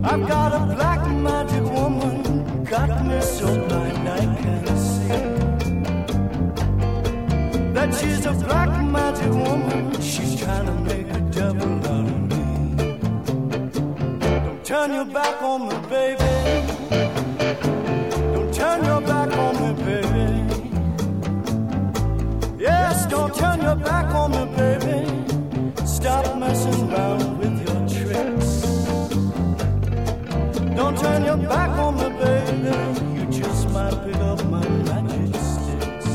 I've got a black magic woman, got me so blind I can't see. That she's a black magic woman, she's trying to make a devil out of me. Don't turn your back on me, baby. Don't turn your back on me, baby. Yes, don't turn your back on me, baby. Stop messing around with your tricks. Don't turn your back on me, baby. You just might pick up my magic sticks.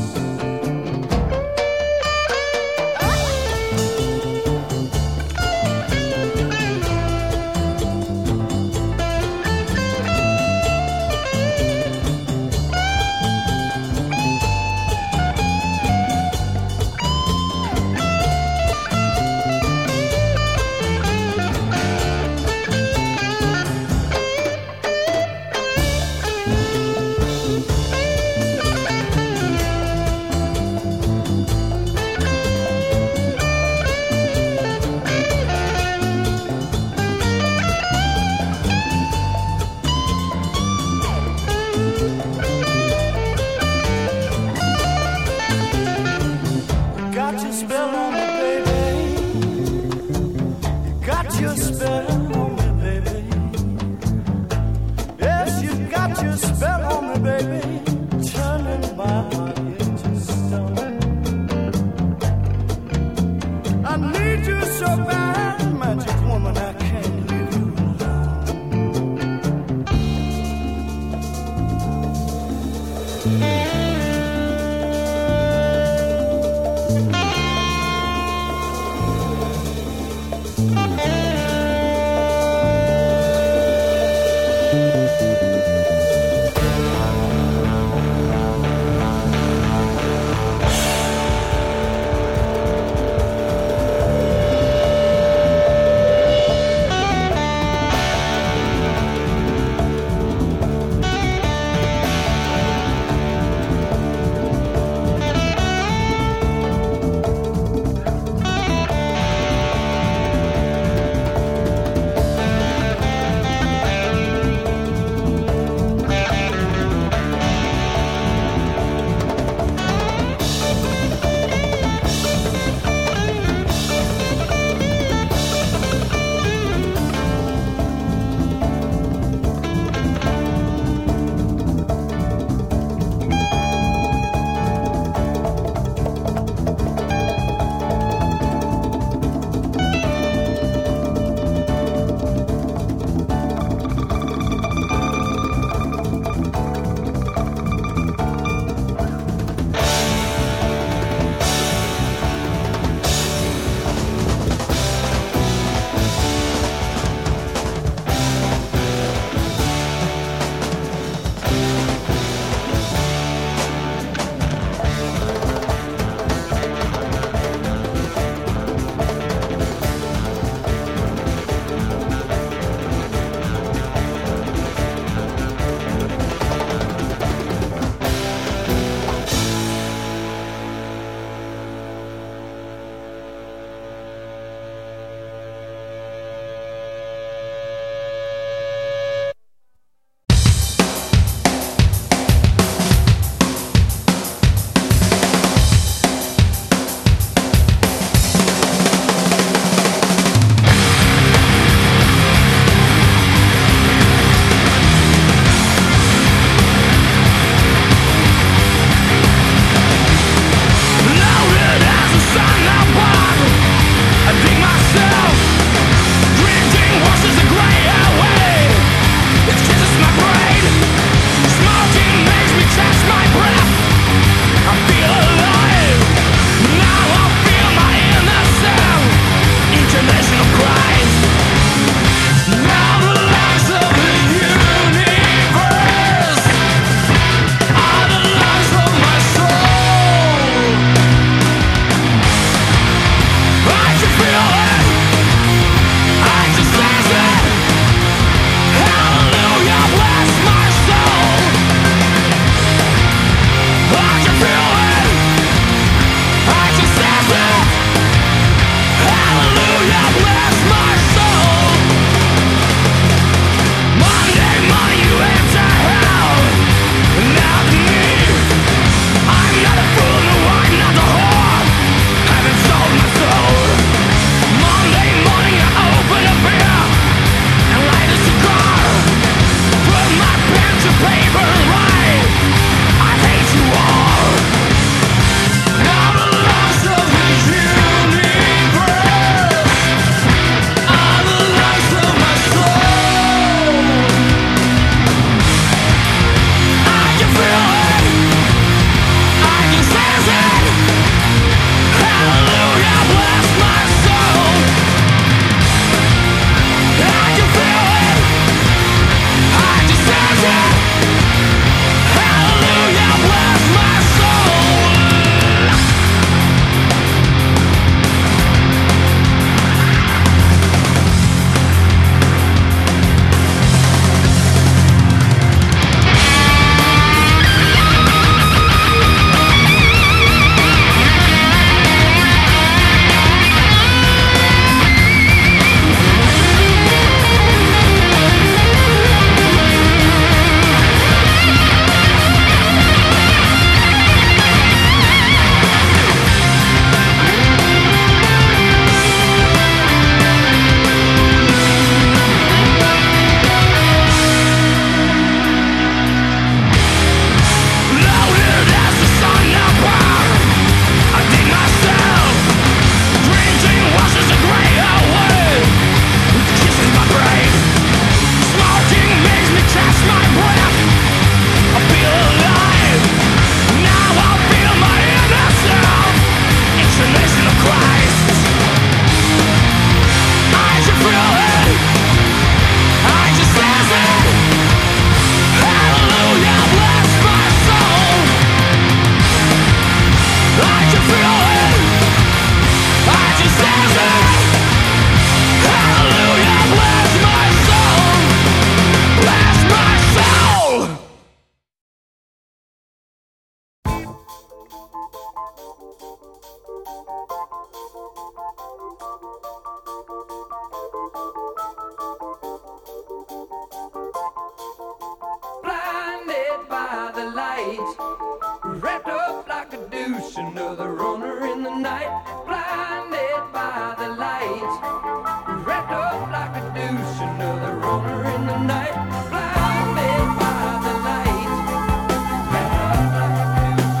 light, wrapped up like a douche, another runner in the night, blinded by the light, wrapped up like a douche, another runner in the night, blinded by the light, wrapped up like a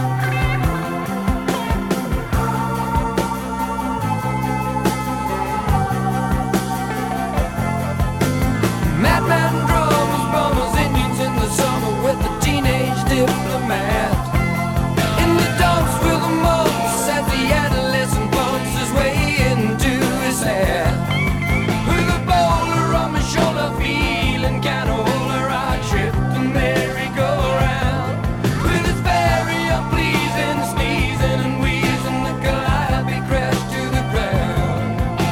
douche. Madman drummers, bummers, Indians in the summer with a teenage diplomat. In the dumps with the mumps as the adolescent bumps his way into his hat. With a boulder on my shoulder, feeling kinda older, I tripped the merry-go-round. With his very unpleasing sneezing and wheezing, the calliope crashed to the ground.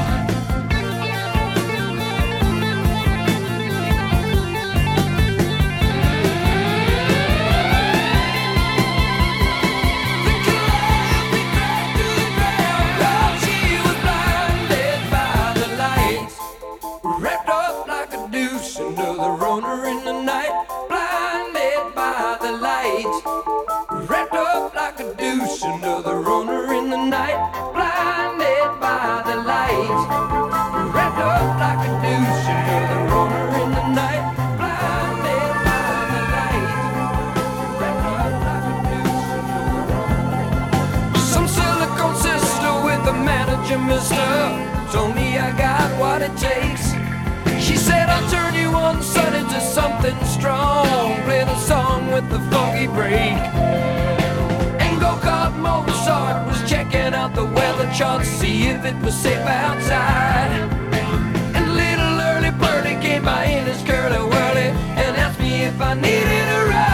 Wrapped up like a douche, another runner in the night, blinded by the light. Wrapped up like a douche, another runner in the night, blinded by the light. Wrapped up like a douche, another runner in the night, blinded by the light. Wrapped up like a douche, another runner. Some silicone sister with a manager, mister, told me I got what it takes. She said I'll turn you on sun into something strong, play the song with the funky break. And go-kart Mozart was checking out the weather chart, see if it was safe outside. And little early birdie came by in his curly-whirly and asked me if I needed a ride.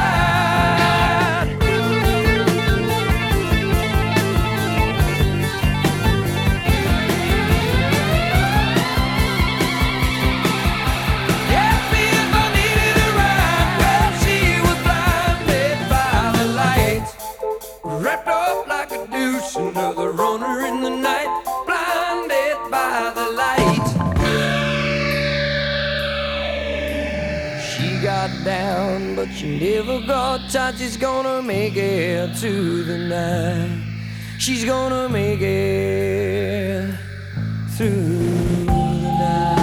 Wrapped up like a douche, another runner in the night, blinded by the light. She got down, but she never got tight. She's gonna make it to the night. She's gonna make it through the night.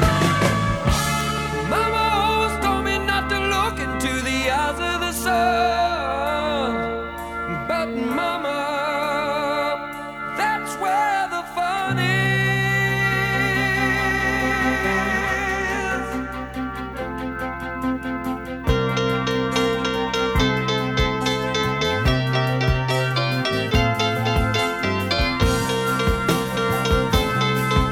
Mama always told me not to look into the eyes of the sun.